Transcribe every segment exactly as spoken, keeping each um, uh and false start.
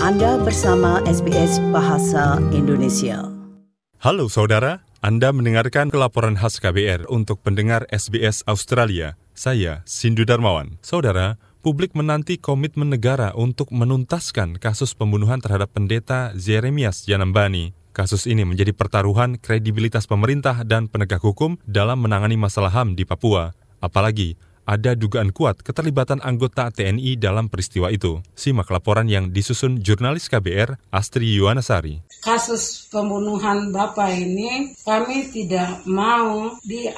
Anda bersama S B S Bahasa Indonesia. Halo saudara, Anda mendengarkan laporan khas K B R untuk pendengar S B S Australia. Saya Sindu Darmawan. Saudara, publik menanti komitmen negara untuk menuntaskan kasus pembunuhan terhadap pendeta Jeremias Janambani. Kasus ini menjadi pertaruhan kredibilitas pemerintah dan penegak hukum dalam menangani masalah H A M di Papua. Apalagi ada dugaan kuat keterlibatan anggota T N I dalam peristiwa itu. Simak laporan yang disusun jurnalis K B R, Astri Yuwanasari. Kasus pembunuhan Bapak ini kami tidak mau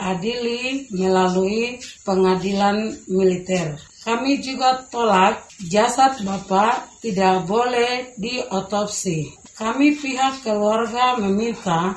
diadili melalui pengadilan militer. Kami juga tolak jasad Bapak tidak boleh diotopsi. Kami pihak keluarga meminta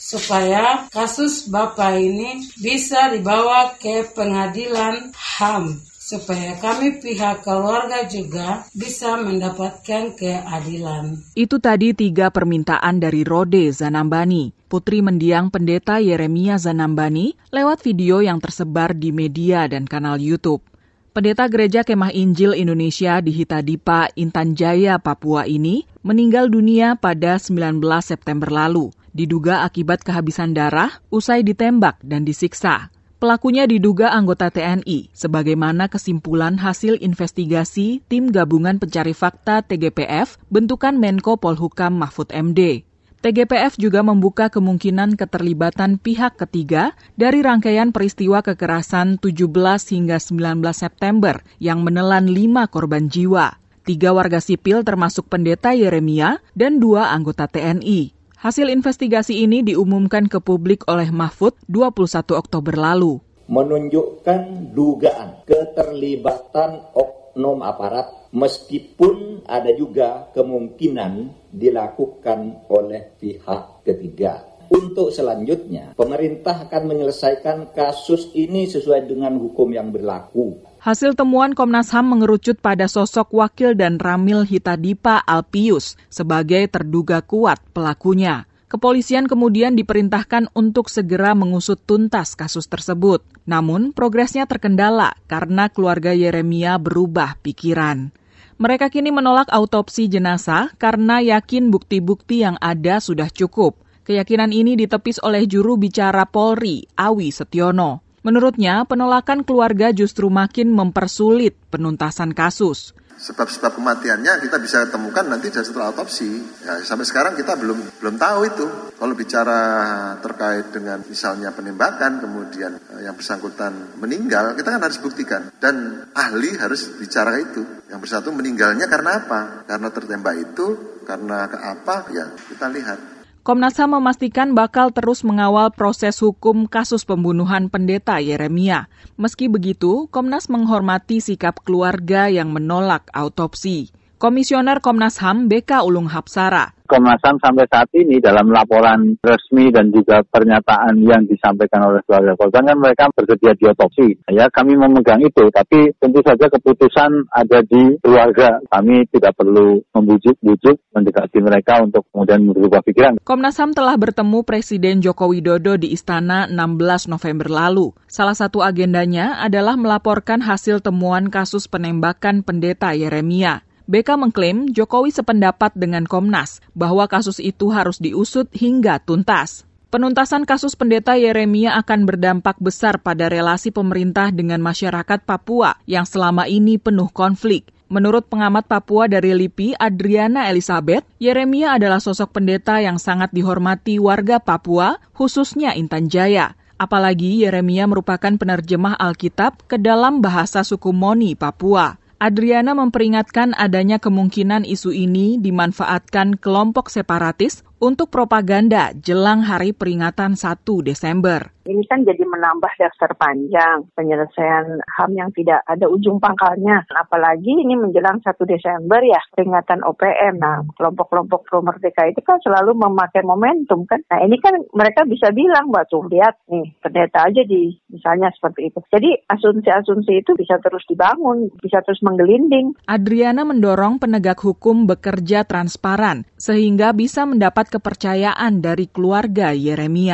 supaya kasus Bapak ini bisa dibawa ke pengadilan H A M, supaya kami pihak keluarga juga bisa mendapatkan keadilan. Itu tadi tiga permintaan dari Rode Zanambani, putri mendiang pendeta Yeremia Zanambani, lewat video yang tersebar di media dan kanal YouTube. Pendeta Gereja Kemah Injil Indonesia di Hitadipa, Intan Jaya, Papua ini meninggal dunia pada sembilan belas September lalu, diduga akibat kehabisan darah usai ditembak dan disiksa. Pelakunya diduga anggota T N I, sebagaimana kesimpulan hasil investigasi Tim Gabungan Pencari Fakta T G P F bentukan Menko Polhukam Mahfud M D. T G P F juga membuka kemungkinan keterlibatan pihak ketiga dari rangkaian peristiwa kekerasan tujuh belas hingga sembilan belas September yang menelan lima korban jiwa. Tiga warga sipil termasuk pendeta Yeremia dan dua anggota T N I. Hasil investigasi ini diumumkan ke publik oleh Mahfud dua puluh satu Oktober lalu. Menunjukkan dugaan keterlibatan oknum aparat meskipun ada juga kemungkinan dilakukan oleh pihak ketiga. Untuk selanjutnya, pemerintah akan menyelesaikan kasus ini sesuai dengan hukum yang berlaku. Hasil temuan Komnas H A M mengerucut pada sosok Wakil dan Ramil Hitadipa Alpius sebagai terduga kuat pelakunya. Kepolisian kemudian diperintahkan untuk segera mengusut tuntas kasus tersebut. Namun, progresnya terkendala karena keluarga Yeremia berubah pikiran. Mereka kini menolak autopsi jenazah karena yakin bukti-bukti yang ada sudah cukup. Keyakinan ini ditepis oleh juru bicara Polri, Awi Setiono. Menurutnya, penolakan keluarga justru makin mempersulit penuntasan kasus. Sebab-sebab kematiannya kita bisa temukan nanti setelah autopsi. Ya, sampai sekarang kita belum belum tahu itu. Kalau bicara terkait dengan misalnya penembakan, kemudian yang bersangkutan meninggal, kita kan harus buktikan. Dan ahli harus bicara itu. Yang bersatu meninggalnya karena apa? Karena tertembak itu, karena ke apa? Ya, kita lihat. Komnas H A M memastikan bakal terus mengawal proses hukum kasus pembunuhan pendeta Yeremia. Meski begitu, Komnas menghormati sikap keluarga yang menolak autopsi. Komisioner Komnas H A M B K Ulung Hapsara. Komnas H A M sampai saat ini dalam laporan resmi dan juga pernyataan yang disampaikan oleh keluarga korban kan mereka bersedia diotopsi. Ya, kami memegang itu, tapi tentu saja keputusan ada di keluarga. Kami tidak perlu membujuk-bujuk mendekati mereka untuk kemudian berubah pikiran. Komnas H A M telah bertemu Presiden Joko Widodo di Istana enam belas November lalu. Salah satu agendanya adalah melaporkan hasil temuan kasus penembakan pendeta Yeremia. B K mengklaim Jokowi sependapat dengan Komnas bahwa kasus itu harus diusut hingga tuntas. Penuntasan kasus pendeta Yeremia akan berdampak besar pada relasi pemerintah dengan masyarakat Papua yang selama ini penuh konflik. Menurut pengamat Papua dari L I P I, Adriana Elizabeth, Yeremia adalah sosok pendeta yang sangat dihormati warga Papua, khususnya Intan Jaya. Apalagi Yeremia merupakan penerjemah Alkitab ke dalam bahasa suku Moni, Papua. Adriana memperingatkan adanya kemungkinan isu ini dimanfaatkan kelompok separatis untuk propaganda jelang hari peringatan satu Desember. Ini kan jadi menambah daftar panjang penyelesaian H A M yang tidak ada ujung pangkalnya. Apalagi ini menjelang satu Desember ya, peringatan O P M. Nah, kelompok-kelompok pro-merdeka itu kan selalu memakai momentum kan. Nah, ini kan mereka bisa bilang, Mbak, tuh lihat nih, pendeta aja di misalnya seperti itu. Jadi asumsi-asumsi itu bisa terus dibangun, bisa terus menggelinding. Adriana mendorong penegak hukum bekerja transparan sehingga bisa mendapat kepercayaan dari keluarga Yeremia.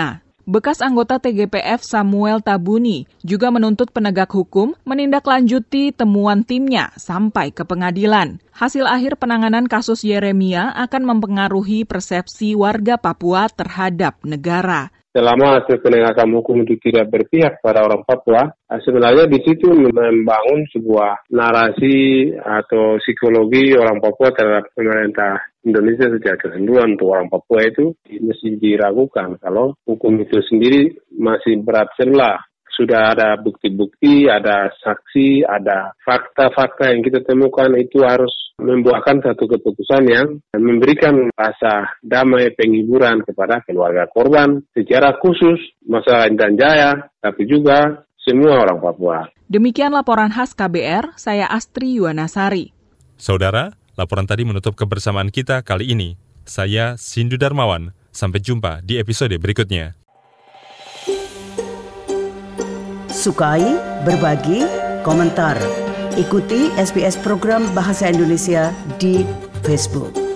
Bekas anggota T G P F Samuel Tabuni juga menuntut penegak hukum menindaklanjuti temuan timnya sampai ke pengadilan. Hasil akhir penanganan kasus Yeremia akan mempengaruhi persepsi warga Papua terhadap negara. Selama hasil penegakan hukum itu tidak berpihak pada orang Papua, sebenarnya di situ membangun sebuah narasi atau psikologi orang Papua terhadap pemerintah Indonesia sejak kesenduan untuk orang Papua itu mesti diragukan kalau hukum itu sendiri masih berat sebelah. Sudah ada bukti-bukti, ada saksi, ada fakta-fakta yang kita temukan itu harus membuahkan satu keputusan yang memberikan rasa damai penghiburan kepada keluarga korban secara khusus masalah Intan Jaya, tapi juga semua orang Papua. Demikian laporan khas K B R, saya Astri Yuwanasari. Saudara, laporan tadi menutup kebersamaan kita kali ini. Saya Sindu Darmawan. Sampai jumpa di episode berikutnya. Sukai, berbagi, komentar. Ikuti S B S program Bahasa Indonesia di Facebook.